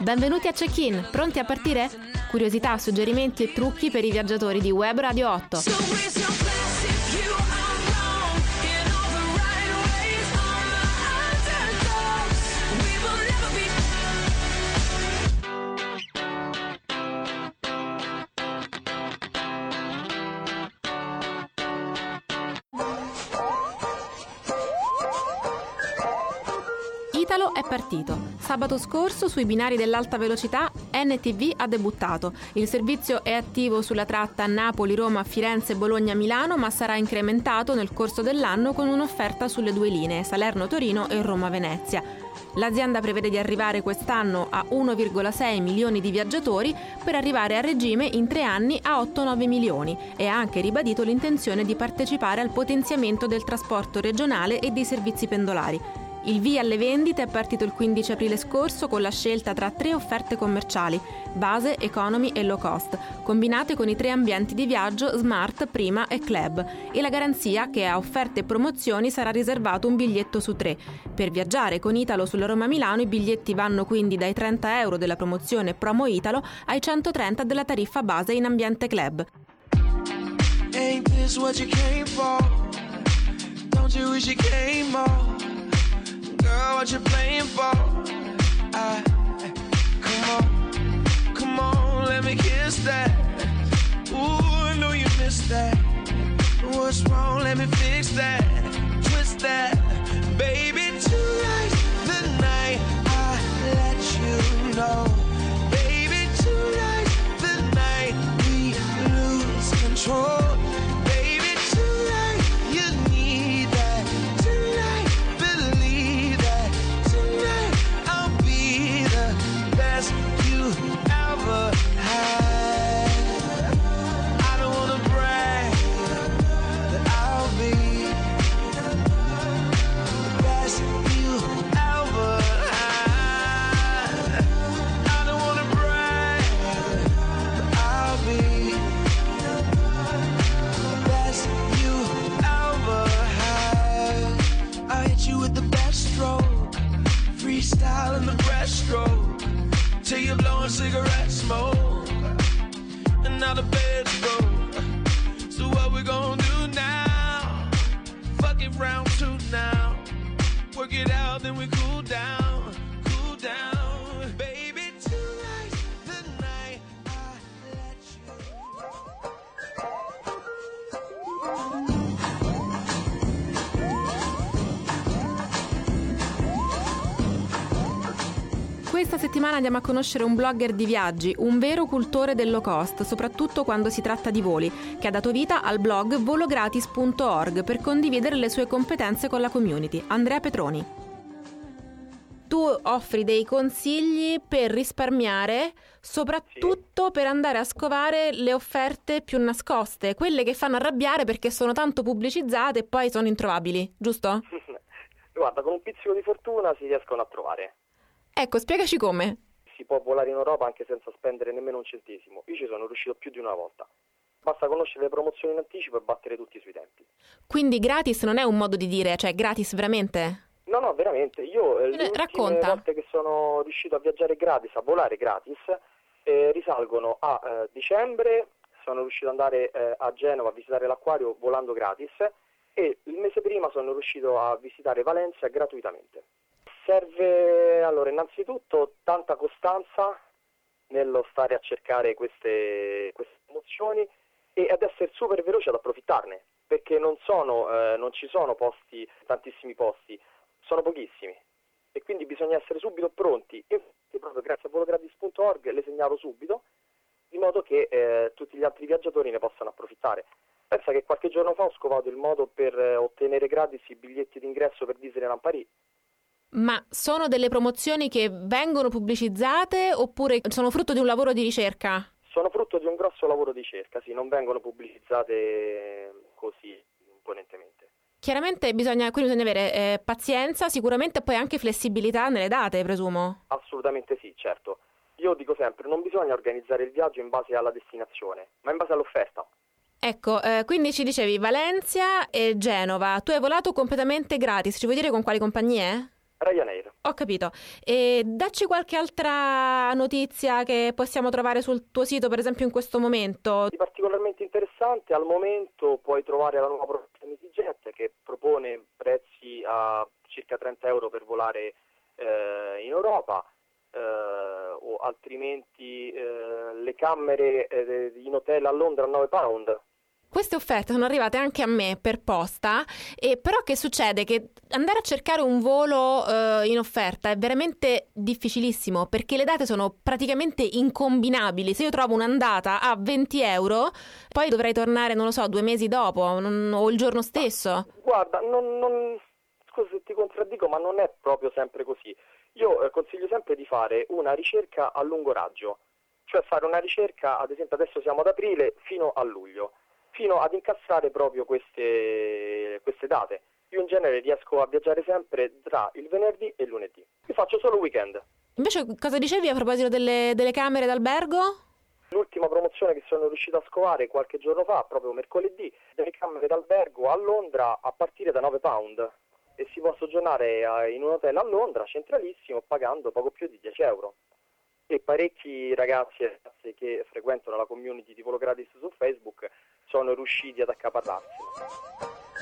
Benvenuti a Check-in, pronti a partire? Curiosità, suggerimenti e trucchi per i viaggiatori di Web Radio 8. Italo è partito. Sabato scorso sui binari dell'alta velocità NTV ha debuttato. Il servizio è attivo sulla tratta Napoli-Roma, Firenze-Bologna-Milano, ma sarà incrementato nel corso dell'anno con un'offerta sulle due linee Salerno-Torino e Roma-Venezia. L'azienda prevede di arrivare quest'anno a 1,6 milioni di viaggiatori per arrivare a regime in 3 anni a 8-9 milioni e ha anche ribadito l'intenzione di partecipare al potenziamento del trasporto regionale e dei servizi pendolari. Il via alle vendite è partito il 15 aprile scorso con la scelta tra 3 offerte commerciali, base, economy e low cost, combinate con i 3 ambienti di viaggio Smart, Prima e Club, e la garanzia che a offerte e promozioni sarà riservato un biglietto su 3. Per viaggiare con Italo sulla Roma-Milano i biglietti vanno quindi dai €30 della promozione Promo Italo ai €130 della tariffa base in ambiente Club. Ain't this what you came for? Don't you wish you came more? Girl, what you playing for? Come on, let me kiss that. Ooh, I know you missed that. What's wrong? Let me fix that. Twist that, baby. Tonight's the night I let you know. Baby, tonight's the night we lose control. Freestyle in the breaststroke till you're blowing cigarette smoke, and now the bed's broke. So what we gonna do now? Fuck it round 2 now. Work it out, then we cool down, baby. Tonight's the night I let you. Questa settimana andiamo a conoscere un blogger di viaggi, un vero cultore del low cost, soprattutto quando si tratta di voli, che ha dato vita al blog vologratis.org per condividere le sue competenze con la community. Andrea Petroni. Tu offri dei consigli per risparmiare, soprattutto per andare a scovare le offerte più nascoste, quelle che fanno arrabbiare perché sono tanto pubblicizzate e poi sono introvabili, giusto? Guarda, con un pizzico di fortuna si riescono a trovare. Ecco, spiegaci come. Si può volare in Europa anche senza spendere nemmeno un centesimo. Io ci sono riuscito più di una volta. Basta conoscere le promozioni in anticipo e battere tutti sui tempi. Quindi gratis non è un modo di dire, cioè gratis veramente? No, veramente. Io le ultime volte che sono riuscito a viaggiare gratis, a volare gratis, risalgono a dicembre. Sono riuscito ad andare a Genova a visitare l'acquario volando gratis, e il mese prima sono riuscito a visitare Valencia gratuitamente. Serve allora innanzitutto tanta costanza nello stare a cercare queste promozioni e ad essere super veloce ad approfittarne, perché non ci sono posti, tantissimi posti, sono pochissimi, e quindi bisogna essere subito pronti. Infatti proprio grazie a vologratis.org le segnalo subito, di modo che tutti gli altri viaggiatori ne possano approfittare. Pensa che qualche giorno fa ho scovato il modo per ottenere gratis i biglietti d'ingresso per Disneyland Paris. Ma sono delle promozioni che vengono pubblicizzate oppure sono frutto di un lavoro di ricerca? Sono frutto di un grosso lavoro di ricerca, sì, non vengono pubblicizzate così imponentemente. Chiaramente bisogna avere pazienza, sicuramente poi anche flessibilità nelle date, presumo. Assolutamente sì, certo. Io dico sempre, non bisogna organizzare il viaggio in base alla destinazione, ma in base all'offerta. Ecco, quindi ci dicevi Valencia e Genova. Tu hai volato completamente gratis, ci vuoi dire con quali compagnie? Ryanair. Ho capito. E dacci qualche altra notizia che possiamo trovare sul tuo sito, per esempio in questo momento. Di particolarmente interessante, al momento puoi trovare la nuova proposta di EasyJet che propone prezzi a circa 30 euro per volare in Europa, o altrimenti le camere in hotel a Londra a 9 pound. Queste offerte sono arrivate anche a me per posta, però che succede? Che andare a cercare un volo in offerta è veramente difficilissimo, perché le date sono praticamente incombinabili. Se io trovo un'andata a 20 euro, poi dovrei tornare, non lo so, 2 mesi dopo o il giorno stesso. Guarda, scusa se ti contraddico, ma non è proprio sempre così. Io consiglio sempre di fare una ricerca a lungo raggio, cioè fare una ricerca, ad esempio adesso siamo ad aprile, fino a luglio, fino ad incassare proprio queste date. Io in genere riesco a viaggiare sempre tra il venerdì e il lunedì. Io faccio solo weekend. Invece cosa dicevi a proposito delle camere d'albergo? L'ultima promozione che sono riuscito a scovare qualche giorno fa, proprio mercoledì, delle camere d'albergo a Londra a partire da 9 pound. E si può soggiornare in un hotel a Londra, centralissimo, pagando poco più di 10 euro. E parecchi ragazzi e ragazze che frequentano la community di Volo Gratis su Facebook sono riusciti ad accaparrarselo.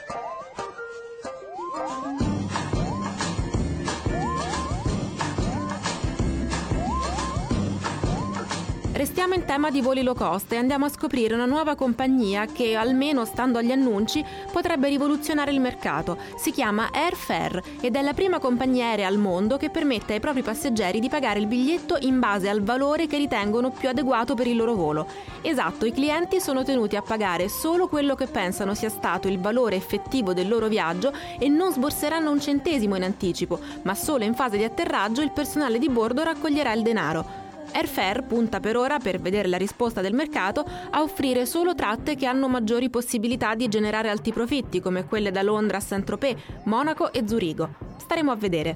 Restiamo in tema di voli low cost e andiamo a scoprire una nuova compagnia che, almeno stando agli annunci, potrebbe rivoluzionare il mercato. Si chiama Airfare ed è la prima compagnia aerea al mondo che permette ai propri passeggeri di pagare il biglietto in base al valore che ritengono più adeguato per il loro volo. Esatto, i clienti sono tenuti a pagare solo quello che pensano sia stato il valore effettivo del loro viaggio e non sborseranno un centesimo in anticipo, ma solo in fase di atterraggio il personale di bordo raccoglierà il denaro. Airfare punta per ora, per vedere la risposta del mercato, a offrire solo tratte che hanno maggiori possibilità di generare alti profitti, come quelle da Londra a Saint-Tropez, Monaco e Zurigo. Staremo a vedere.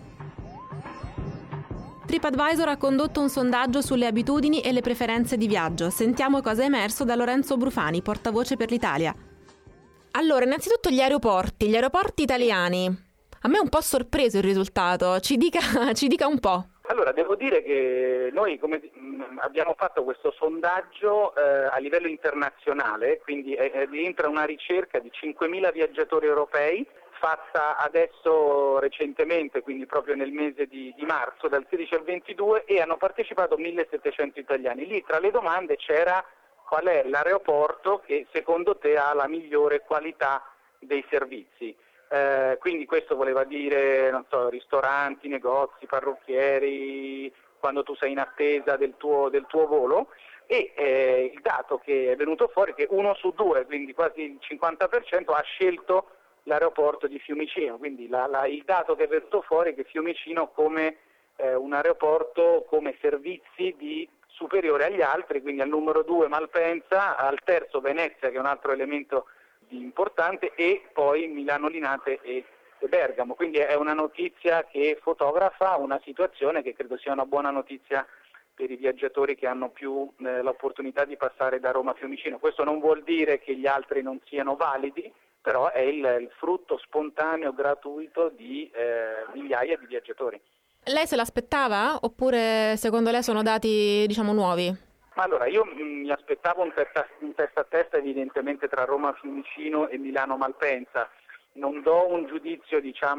TripAdvisor ha condotto un sondaggio sulle abitudini e le preferenze di viaggio. Sentiamo cosa è emerso da Lorenzo Brufani, portavoce per l'Italia. Allora, innanzitutto gli aeroporti italiani. A me è un po' sorpreso il risultato, ci dica un po'. Allora, devo dire che noi abbiamo fatto questo sondaggio a livello internazionale, quindi rientra una ricerca di 5.000 viaggiatori europei, fatta adesso recentemente, quindi proprio nel mese di marzo, dal 16 al 22, e hanno partecipato 1.700 italiani. Lì tra le domande c'era qual è l'aeroporto che secondo te ha la migliore qualità dei servizi. Quindi questo voleva dire, non so, ristoranti, negozi, parrucchieri, quando tu sei in attesa del tuo volo, e il dato che è venuto fuori è che 1 su 2, quindi quasi il 50%, ha scelto l'aeroporto di Fiumicino, quindi il dato che è venuto fuori è che Fiumicino come un aeroporto come servizi di superiore agli altri, quindi al numero 2 Malpensa, al terzo Venezia, che è un altro elemento importante, e poi Milano Linate e Bergamo. Quindi è una notizia che fotografa una situazione che credo sia una buona notizia per i viaggiatori che hanno più l'opportunità di passare da Roma a Fiumicino. Questo non vuol dire che gli altri non siano validi, però è il frutto spontaneo, gratuito di migliaia di viaggiatori. Lei se l'aspettava oppure secondo lei sono dati, nuovi? Allora, io mi aspettavo un testa a testa evidentemente tra Roma Fiumicino e Milano Malpensa. Non do un giudizio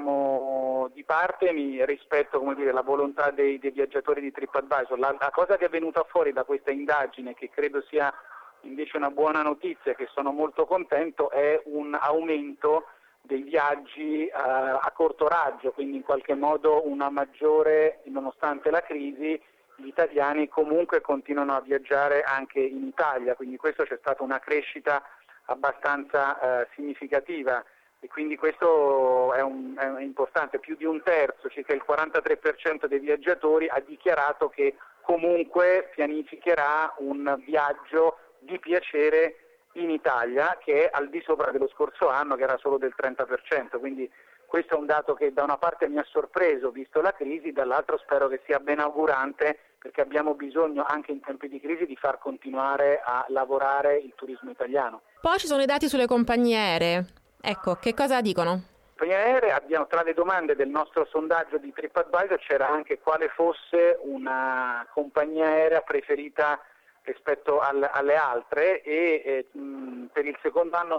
di parte, mi rispetto la volontà dei viaggiatori di TripAdvisor. La cosa che è venuta fuori da questa indagine, che credo sia invece una buona notizia e che sono molto contento, è un aumento dei viaggi a corto raggio, quindi in qualche modo una maggiore, nonostante la crisi, gli italiani comunque continuano a viaggiare anche in Italia, quindi questo c'è stata una crescita abbastanza significativa e quindi questo è importante. Più di un terzo, circa il 43% dei viaggiatori ha dichiarato che comunque pianificherà un viaggio di piacere in Italia, che è al di sopra dello scorso anno, che era solo del 30%, quindi questo è un dato che da una parte mi ha sorpreso visto la crisi, dall'altro spero che sia ben augurante, perché abbiamo bisogno anche in tempi di crisi di far continuare a lavorare il turismo italiano. Poi ci sono i dati sulle compagnie aeree. Ecco, che cosa dicono? compagnie aeree. Tra le domande del nostro sondaggio di TripAdvisor c'era anche quale fosse una compagnia aerea preferita rispetto alle altre, e per il secondo anno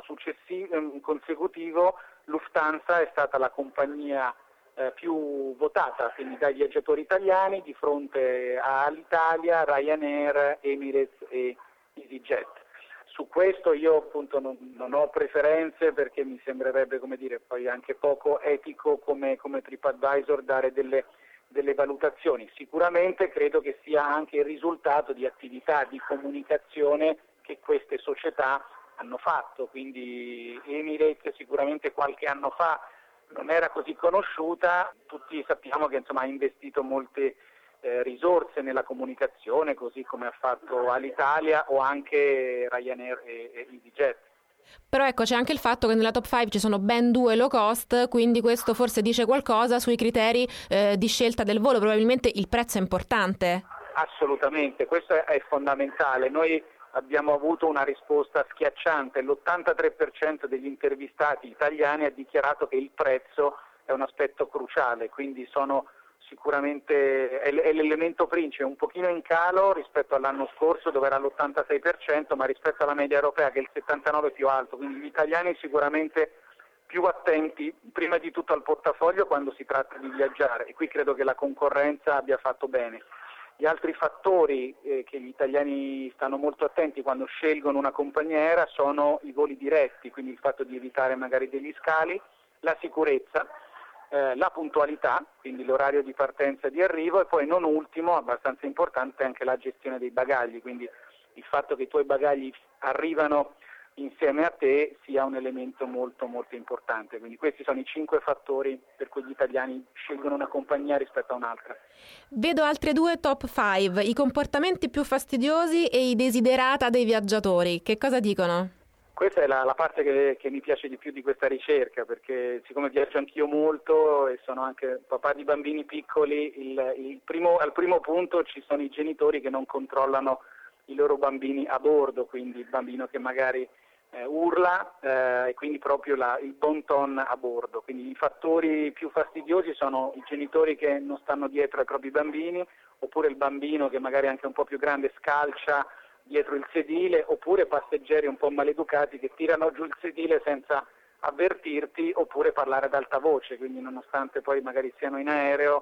consecutivo Lufthansa è stata la compagnia più votata, quindi dai viaggiatori italiani, di fronte all'Italia, Ryanair, Emirates e EasyJet. Su questo io appunto non ho preferenze, perché mi sembrerebbe, come dire, poi anche poco etico come TripAdvisor dare delle valutazioni. Sicuramente credo che sia anche il risultato di attività di comunicazione che queste società hanno fatto, quindi Emirates sicuramente qualche anno fa non era così conosciuta, tutti sappiamo che insomma ha investito molte risorse nella comunicazione, così come ha fatto Alitalia o anche Ryanair e EasyJet. Però ecco, c'è anche il fatto che nella top 5 ci sono ben 2 low cost, quindi questo forse dice qualcosa sui criteri di scelta del volo. Probabilmente il prezzo è importante. Assolutamente, questo è fondamentale. Noi abbiamo avuto una risposta schiacciante, l'83% degli intervistati italiani ha dichiarato che il prezzo è un aspetto cruciale, quindi sono sicuramente è l'elemento principe, un pochino in calo rispetto all'anno scorso dove era l'86%, ma rispetto alla media europea che è il 79% più alto, quindi gli italiani sicuramente più attenti prima di tutto al portafoglio quando si tratta di viaggiare, e qui credo che la concorrenza abbia fatto bene. Gli altri fattori che gli italiani stanno molto attenti quando scelgono una compagnia aerea sono i voli diretti, quindi il fatto di evitare magari degli scali, la sicurezza, la puntualità, quindi l'orario di partenza e di arrivo, e poi non ultimo, abbastanza importante, anche la gestione dei bagagli, quindi il fatto che i tuoi bagagli arrivano insieme a te sia un elemento molto molto importante. Quindi questi sono i 5 fattori per cui gli italiani scelgono una compagnia rispetto a un'altra. Vedo altre 2 top 5, i comportamenti più fastidiosi e i desiderata dei viaggiatori. Che cosa dicono? Questa è la parte che mi piace di più di questa ricerca, perché siccome viaggio anch'io molto e sono anche papà di bambini piccoli, al primo punto ci sono i genitori che non controllano i loro bambini a bordo, quindi il bambino che magari urla e quindi proprio il bon ton a bordo. Quindi i fattori più fastidiosi sono i genitori che non stanno dietro ai propri bambini, oppure il bambino che magari è anche un po' più grande scalcia dietro il sedile, oppure passeggeri un po' maleducati che tirano giù il sedile senza avvertirti, oppure parlare ad alta voce, quindi nonostante poi magari siano in aereo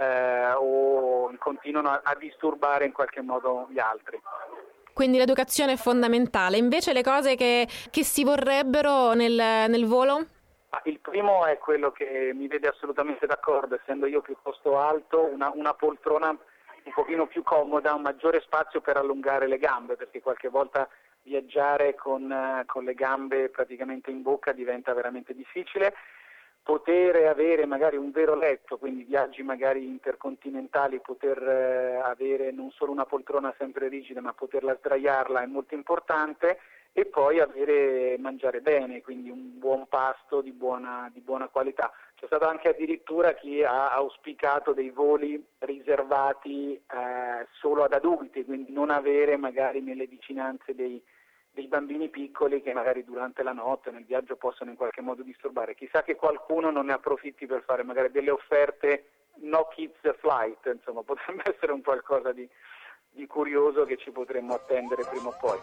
o continuano a disturbare in qualche modo gli altri. Quindi l'educazione è fondamentale. Invece le cose che si vorrebbero nel volo? Il primo è quello che mi vede assolutamente d'accordo, essendo io piuttosto alto, una poltrona un pochino più comoda, un maggiore spazio per allungare le gambe, perché qualche volta viaggiare con le gambe praticamente in bocca diventa veramente difficile. Poter avere magari un vero letto, quindi viaggi magari intercontinentali, poter avere non solo una poltrona sempre rigida ma poterla sdraiarla è molto importante, e poi mangiare bene, quindi un buon pasto di buona qualità. C'è stato anche addirittura chi ha auspicato dei voli riservati solo ad adulti, quindi non avere magari nelle vicinanze dei bambini piccoli che magari durante la notte nel viaggio possono in qualche modo disturbare. Chissà che qualcuno non ne approfitti per fare magari delle offerte no kids flight, insomma potrebbe essere un qualcosa di curioso che ci potremmo attendere prima o poi.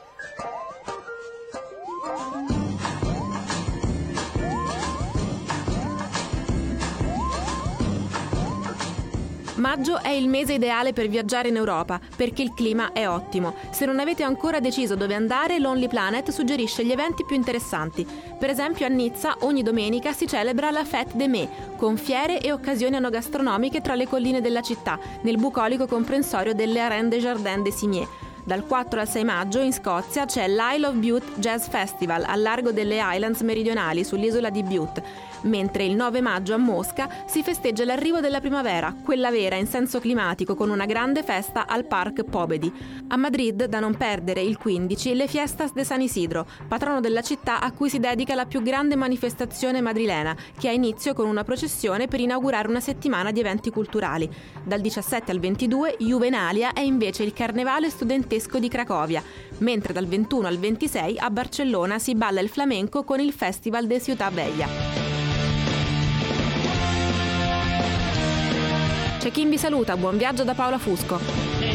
Maggio è il mese ideale per viaggiare in Europa, perché il clima è ottimo. Se non avete ancora deciso dove andare, Lonely Planet suggerisce gli eventi più interessanti. Per esempio a Nizza ogni domenica si celebra la Fête des Mets, con fiere e occasioni enogastronomiche tra le colline della città, nel bucolico comprensorio delle Arènes des Jardins des Cygnes. Dal 4 al 6 maggio in Scozia c'è l'Isle of Bute Jazz Festival al largo delle Highlands meridionali sull'isola di Bute, mentre il 9 maggio a Mosca si festeggia l'arrivo della primavera, quella vera in senso climatico, con una grande festa al Parc Pobedi. A Madrid, da non perdere, il 15, le Fiestas de San Isidro, patrono della città a cui si dedica la più grande manifestazione madrilena, che ha inizio con una processione per inaugurare una settimana di eventi culturali. Dal 17 al 22, Juvenalia è invece il carnevale studentesco di Cracovia, mentre dal 21 al 26 a Barcellona si balla il flamenco con il Festival de Ciutat Vella. C'è chi vi saluta, buon viaggio da Paola Fusco.